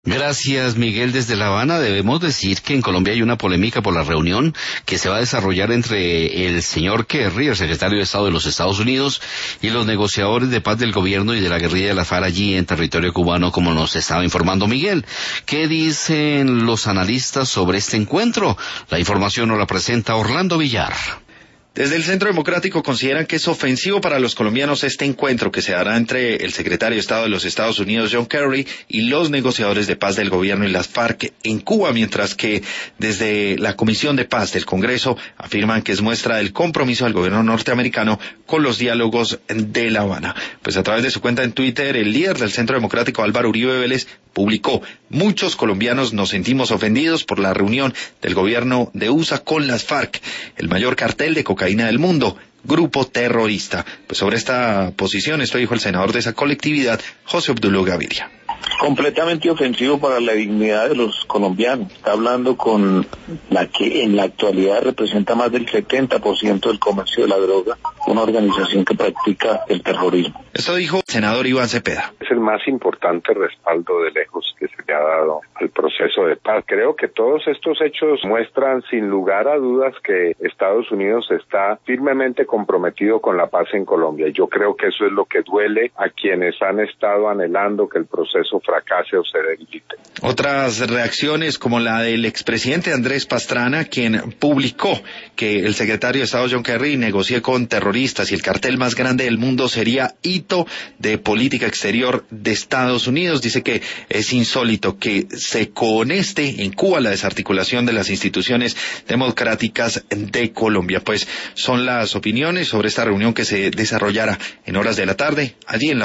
Gracias, Miguel. Desde La Habana debemos decir que en Colombia hay una polémica por la reunión que se va a desarrollar entre el señor Kerry, el secretario de Estado de los Estados Unidos, y los negociadores de paz del gobierno y de la guerrilla de la FARC allí en territorio cubano, como nos estaba informando Miguel. ¿Qué dicen los analistas sobre este encuentro? La información nos la presenta Orlando Villar. Desde el Centro Democrático consideran que es ofensivo para los colombianos este encuentro que se dará entre el secretario de Estado de los Estados Unidos, John Kerry, y los negociadores de paz del gobierno y las FARC en Cuba, mientras que desde la Comisión de Paz del Congreso afirman que es muestra del compromiso del gobierno norteamericano con los diálogos de La Habana. Pues a través de su cuenta en Twitter, el líder del Centro Democrático, Álvaro Uribe Vélez, publicó: muchos colombianos nos sentimos ofendidos por la reunión del gobierno de USA con las FARC, el mayor cartel de cocaína del mundo, grupo terrorista. Pues sobre esta posición, esto dijo el senador de esa colectividad, José Obdulio Gaviria. Completamente ofensivo para la dignidad de los colombianos. Está hablando con la que en la actualidad representa más del 70% del comercio de la droga, una organización que practica el terrorismo. Esto dijo el senador Iván Cepeda. Es el más importante respaldo de lejos que se le ha dado al proceso de paz. Creo que todos estos hechos muestran sin lugar a dudas que Estados Unidos está firmemente comprometido con la paz en Colombia. Yo creo que eso es lo que duele a quienes han estado anhelando que el proceso fracase o se debilite. Otras reacciones, como la del expresidente Andrés Pastrana, quien publicó que el secretario de Estado John Kerry negocie con terroristas y el cartel más grande del mundo sería hito de política exterior de Estados Unidos. Dice que es insólito que se coneste en Cuba la desarticulación de las instituciones democráticas de Colombia. Pues son las opiniones sobre esta reunión que se desarrollará en horas de la tarde allí en la